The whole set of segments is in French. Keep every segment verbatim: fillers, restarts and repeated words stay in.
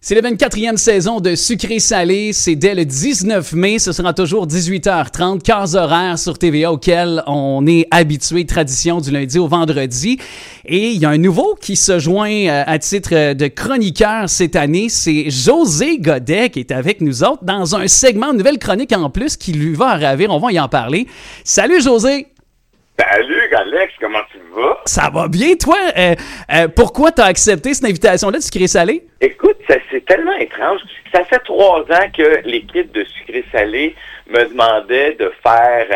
C'est la vingt-quatrième saison de Sucré Salé. C'est dès le dix-neuf mai. Ce sera toujours dix-huit heures trente, case horaire sur T V A auquel on est habitué, tradition du lundi au vendredi. Et il y a un nouveau qui se joint à titre de chroniqueur cette année. C'est José Godet qui est avec nous autres dans un segment de nouvelles chroniques en plus qui lui va à ravir. On va y en parler. Salut José! Salut Alex, comment tu vas? Ça va bien, toi? Euh, euh, pourquoi t'as accepté cette invitation-là de Sucré Salé? Écoute, ça, c'est tellement étrange. Ça fait trois ans que l'équipe de Sucré Salé me demandait de faire,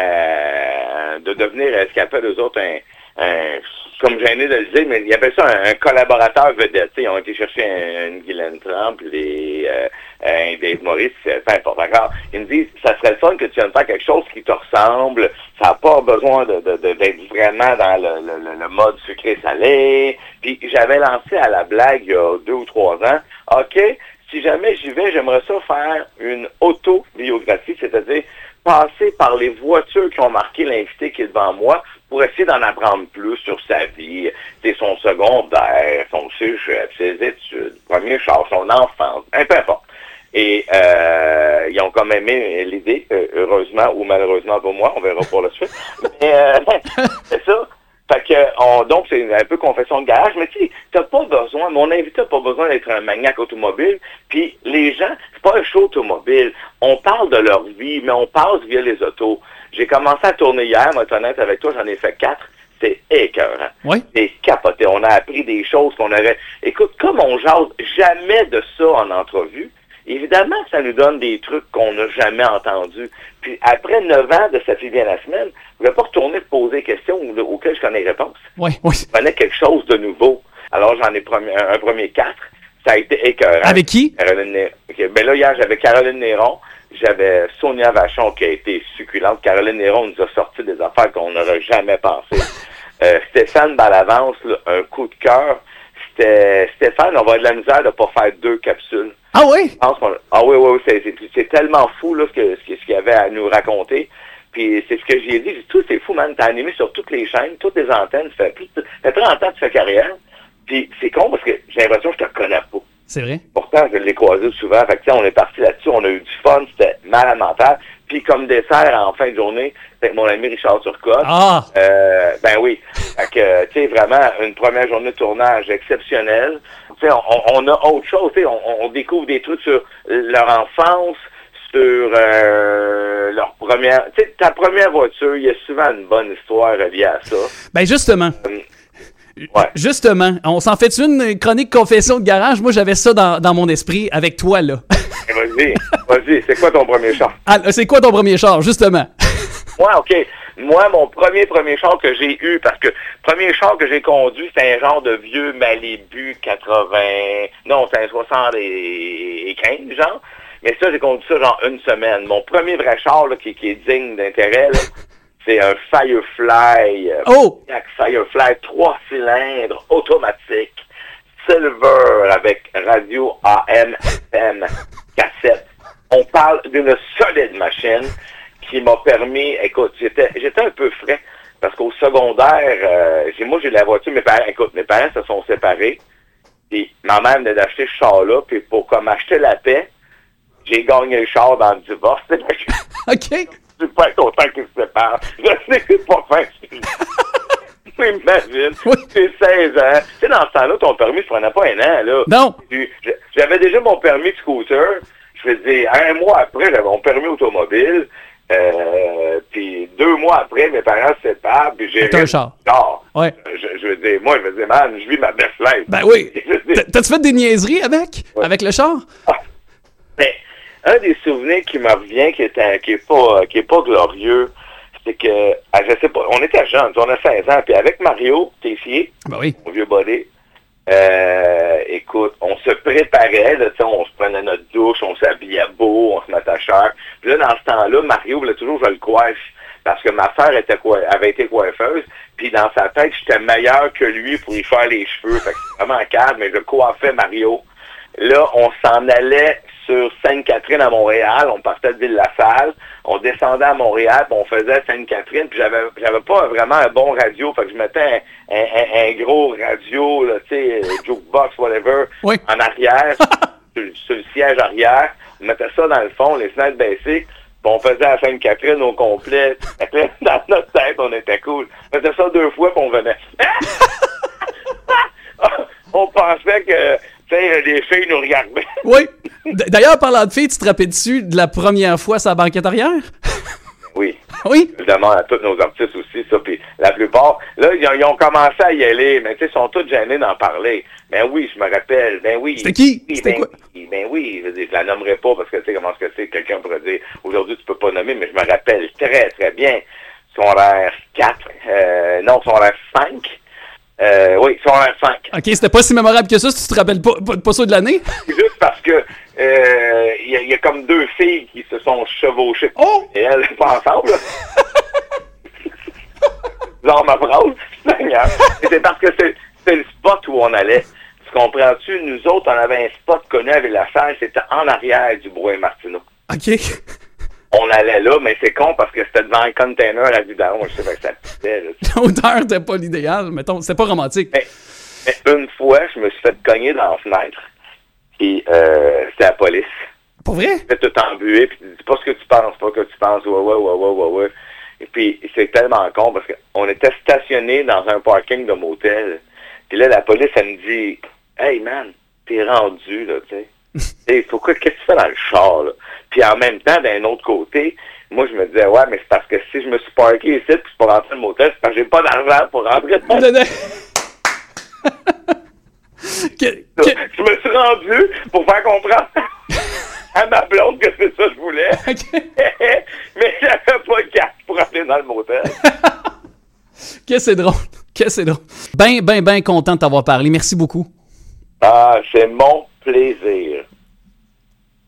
euh, de devenir, ce qu'ils appellent eux autres, un, un, comme gêné de le dire, mais ils appellent ça un, un collaborateur vedette. Ils ont été chercher un, une Guylaine Trempe, les, euh, un Dave Maurice, c'est peu importe. D'accord? Ils me disent, ça serait le fun que tu viennes faire quelque chose qui te ressemble. Ça n'a pas besoin de, de, de, d'être vraiment dans le, le, le mode sucré-salé. Puis j'avais lancé à la blague il y a deux ou trois ans, OK, si jamais j'y vais, j'aimerais ça faire une autobiographie, c'est-à-dire passer par les voitures qui ont marqué l'invité qui est devant moi pour essayer d'en apprendre plus sur sa vie, c'est son secondaire, son cégep, ses études, premier char, son enfance, un peu importe. Et euh, ils ont quand même aimé l'idée, euh, heureusement ou malheureusement pour moi, on verra pour la suite. Mais euh, c'est ça. Fait que on, donc c'est un peu confession de garage, mais tu sais, t'as pas besoin, mon invité n'a pas besoin d'être un maniaque automobile, puis les gens, c'est pas un show automobile, on parle de leur vie, mais on passe via les autos. J'ai commencé à tourner hier, moi, être honnête avec toi, j'en ai fait quatre. C'est écœurant. Oui. C'est capoté. On a appris des choses qu'on aurait... Écoute, comme on jase jamais de ça en entrevue, évidemment, ça nous donne des trucs qu'on n'a jamais entendus. Puis après neuf ans de Ça fait bien la semaine, je ne vais pas retourner poser des questions auxquelles je connais les réponses. Oui, oui. Je connais quelque chose de nouveau. Alors, j'en ai promis, un, un premier quatre. Ça a été écœurant. Avec qui? Caroline Néron. Okay. Ben là, hier, j'avais Caroline Néron. J'avais Sonia Vachon qui a été succulente. Caroline Néron nous a sorti des affaires qu'on n'aurait jamais pensé. euh, Stéphane Balavance, là, un coup de cœur. C'était Stéphane, on va avoir de la misère de ne pas faire deux capsules. Ah oui? Je pense qu'on, ah oui, oui, oui, c'est, c'est, c'est tellement fou là, ce, que, ce, ce qu'il y avait à nous raconter. Puis c'est ce que j'ai dit. J'ai dit, tout c'est fou, man. T'as animé sur toutes les chaînes, toutes les antennes. Ça fait plus de, ça fait trente ans que tu fais carrière. Puis c'est con parce que j'ai l'impression que je te connais pas. C'est vrai? Pourtant, je l'ai croisé souvent. Fait que, on est parti là-dessus, on a eu du fun, c'était malade mental. Puis comme dessert, en fin de journée, c'était mon ami Richard Turcotte. Ah! Euh, ben oui. Fait que, tu sais, vraiment, une première journée de tournage exceptionnelle. Tu sais, on, on a autre chose, tu sais, on, on découvre des trucs sur leur enfance, sur euh, leur première... Tu sais, ta première voiture, il y a souvent une bonne histoire liée à ça. Ben justement... Euh, Ouais. Justement, on s'en fait une chronique confession de garage? Moi, j'avais ça dans, dans mon esprit avec toi, là. Vas-y, vas-y, c'est quoi ton premier char? Ah, c'est quoi ton premier char, justement? Moi, OK. Moi, mon premier premier char que j'ai eu, parce que premier char que j'ai conduit, c'est un genre de vieux Malibu quatre-vingts... Non, c'est un soixante-quinze, genre. Mais ça, j'ai conduit ça genre une semaine. Mon premier vrai char, là, qui, qui est digne d'intérêt, là, c'est un Firefly, oh! Firefly trois cylindres, automatique, silver, avec radio A M, F M, cassette. On parle d'une solide machine qui m'a permis, écoute, j'étais j'étais un peu frais, parce qu'au secondaire, euh, j'ai, moi j'ai la voiture, mes parents, écoute, mes parents se sont séparés, puis ma mère venait d'acheter ce char-là, puis pour comme acheter la paix, j'ai gagné le char dans le divorce. OK. Je suis pas content qu'ils se séparent. Je sais que c'est pas fin. Imagine, oui. C'est seize ans. Tu sais, dans ce temps-là, ton permis, je prenais pas un an, là. Non. Puis, j'avais déjà mon permis de scooter. Je faisais un mois après, j'avais mon permis automobile. Euh, puis deux mois après, mes parents se séparent, puis j'ai un char. char. Ouais. Je, je veux dire, moi, je me dis, man, je vis ma best life. Ben oui. T'as-tu fait des niaiseries avec? Ouais. Avec le char? Ah. Ben, un des souvenirs qui me revient, qui est, qui est pas, qui est pas glorieux, c'est que, ah, je sais pas, on était jeunes, on a seize ans, puis avec Mario Tessier, ben oui. mon vieux body, euh, écoute, on se préparait, là, on se prenait notre douche, on s'habillait beau, on se mettait cher. Puis là, dans ce temps-là, Mario voulait toujours que je le coiffe, parce que ma sœur était coi- avait été coiffeuse, puis dans sa tête, j'étais meilleur que lui pour y faire les cheveux, fait que c'est vraiment calme, mais je coiffais Mario. Là, on s'en allait sur Sainte-Catherine à Montréal, on partait de Ville-la-Salle, on descendait à Montréal, puis on faisait Sainte-Catherine, puis j'avais j'avais pas vraiment un bon radio, fait que je mettais un, un, un gros radio, là, tu sais, jukebox, whatever, oui. en arrière. sur, sur le siège arrière, on mettait ça dans le fond, les fenêtres baissées, puis on faisait la Sainte-Catherine au complet. Dans notre tête, on était cool. On faisait ça deux fois, puis on venait. On pensait que, tu sais, les filles nous regardaient. Oui. D- D'ailleurs, parlant de filles, tu te rappelles-tu de la première fois sa banquette arrière? Oui. Oui. Évidemment, à tous nos artistes aussi, ça. Puis la plupart, là, ils ont, ils ont commencé à y aller, mais tu sais, ils sont tous gênés d'en parler. Ben oui, je me rappelle. Ben oui. C'était qui? Oui, C'était ben, quoi? oui, ben oui, je veux dire, je la nommerai pas parce que tu sais comment est-ce que c'est. Quelqu'un pourrait dire, aujourd'hui, tu peux pas nommer, mais je me rappelle très, très bien. Secondaire quatre, euh, non, secondaire cinq. Euh, oui, secondaire cinq. OK, c'était pas si mémorable que ça, si tu te rappelles pas, pas, pas ça de l'année? Juste parce que euh, il y, a- il y a comme deux filles qui se sont chevauchées. Oh! Et elles, pas ensemble, là. Genre ma phrase, Seigneur. Et c'est parce que c'est, c'est le spot où on allait. Tu comprends-tu? Nous autres, on avait un spot connu avec la salle, c'était en arrière du Brouet-Martineau. OK. On allait là, mais c'est con parce que c'était devant un container à vidange. Je sais que ça piquait, là. L'odeur n'était pas l'idéal, mettons. C'était pas romantique. Mais, mais une fois, je me suis fait cogner dans la fenêtre. Puis euh, c'était la police. Pour vrai? C'était tout embué, puis dis pas ce que tu penses, pas que tu penses, ouais, ouais, ouais, ouais, ouais, ouais. Et puis, c'est tellement con, parce qu'on était stationné dans un parking de motel. Puis là, la police, elle me dit, « Hey, man, t'es rendu, là, tu sais. Hey, pourquoi, qu'est-ce que tu fais dans le char, là? » Puis en même temps, d'un autre côté, moi, je me disais, « Ouais, mais c'est parce que si je me suis parké ici, puis c'est pour rentrer dans le motel, c'est parce que j'ai pas d'argent pour rentrer dans le motel. » Que- que- Je me suis rendu pour faire comprendre à ma blonde que c'est ça que je voulais. OK. Mais j'avais pas de carte pour aller dans le motel. Que c'est drôle. Que c'est drôle. Ben, ben, ben content de t'avoir parlé. Merci beaucoup. Ah, c'est mon plaisir.